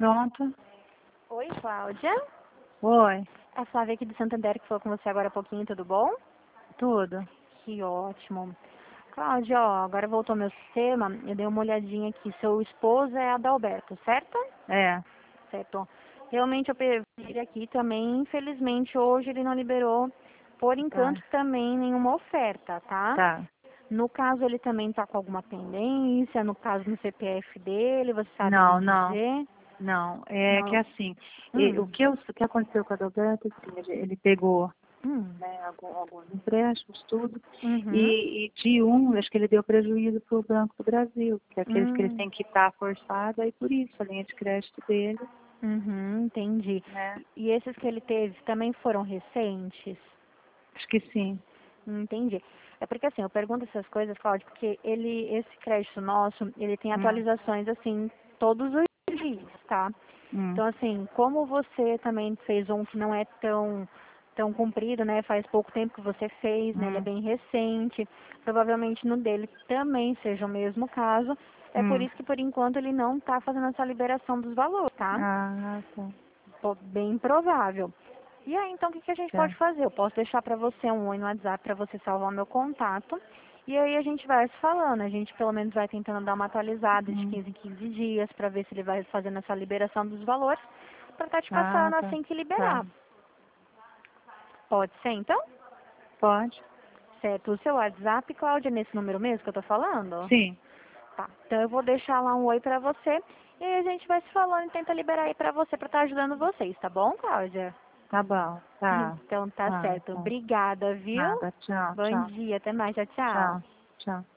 Pronto. Oi, Cláudia. Oi. É a Flávia aqui do Santander que falou com você agora há pouquinho, tudo bom? Tudo. Que ótimo. Cláudia, ó, agora voltou meu sistema, eu dei uma olhadinha aqui. Seu esposo é Adalberto, certo? É. Certo. Realmente eu peguei ele aqui também, infelizmente hoje ele não liberou, por Tá. enquanto também nenhuma oferta, tá? Tá. No caso ele também tá com alguma pendência, no caso no CPF dele, você sabe me Não, não. dizer? Não. É que Não. assim, Hum. o que aconteceu com a Adalberto, assim, ele pegou, Hum. né, alguns empréstimos, tudo, Uhum. e acho que ele deu prejuízo para o Banco do Brasil, que é aqueles que eles Hum. têm que estar forçado, aí por isso, a linha de crédito dele, Uhum, entendi. né? E esses que ele teve também foram recentes? Acho que sim. Entendi. É porque assim, eu pergunto essas coisas, Cláudio, porque esse crédito nosso, ele tem Hum, atualizações assim todos os dias, tá? hum, Então assim, como você também fez um que não é tão comprido, né? Faz pouco tempo que você fez, né? Ele é hum, bem recente. Provavelmente no dele também seja o mesmo caso. É por hum. isso que por enquanto ele não está fazendo essa liberação dos valores, tá? Ah, tá. Bem provável. E aí, então, o que que a gente pode Tá. fazer? Eu posso deixar para você um oi no WhatsApp para você salvar o meu contato. E aí a gente vai se falando. A gente pelo menos vai tentando dar uma atualizada de Hum. 15 em 15 dias para ver se ele vai fazendo essa liberação dos valores para estar te Ah, passando tá. assim que Tá. liberar. Pode ser, então? Pode? Certo. O seu WhatsApp, Cláudia, é nesse número mesmo que eu tô falando? Sim. Tá. Então eu vou deixar lá um oi para você. E aí a gente vai se falando e tenta liberar aí para você para estar ajudando vocês, tá bom, Cláudia? Tá bom. Tá. Então tá Tá, certo. tá. Obrigada, viu? Nada. Tchau, Bom tchau. dia, até mais, tchau, tchau. Tchau. Tchau.